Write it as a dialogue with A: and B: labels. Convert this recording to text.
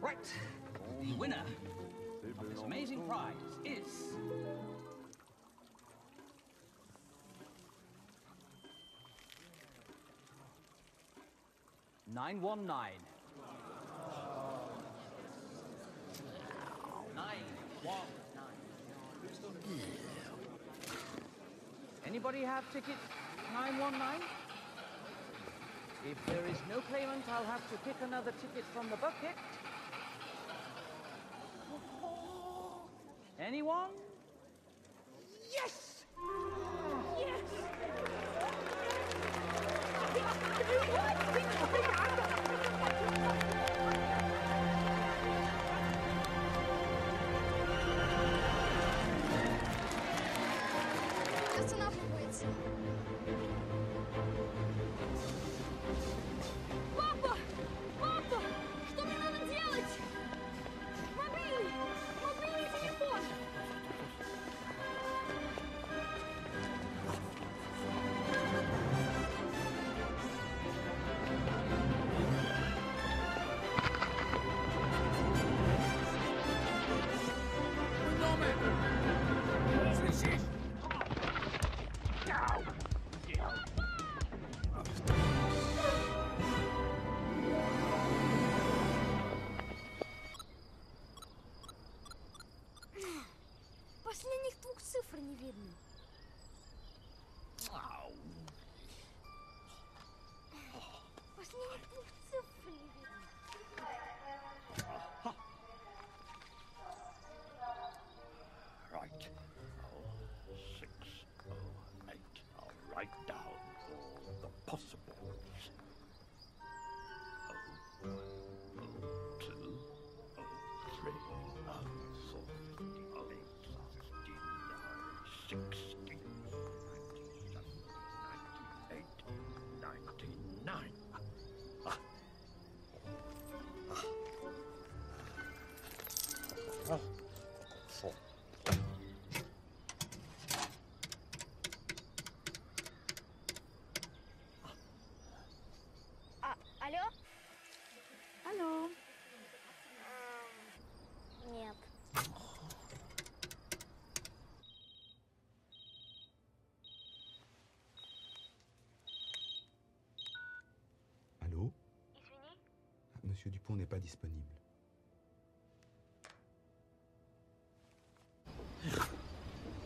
A: Right. The winner of this amazing prize is... $919. 919. Anybody have ticket 919? If there is no claimant, I'll have to pick another ticket from the bucket. Anyone? Yes! Yes!
B: Останавливается. Папа! Папа! Что мне надо делать? Мобильный! Мобильный телефон! Последних двух цифр не видно. Последних двух цифр не видно.
C: Right. 608. I'll write down all the possibles. 0, 02, 03, 04, 08, 16, 98, 99.
B: Алло?
D: Алло.
B: Нет.
E: Allô?
B: Извини.
E: Monsieur Dupont n'est pas disponible.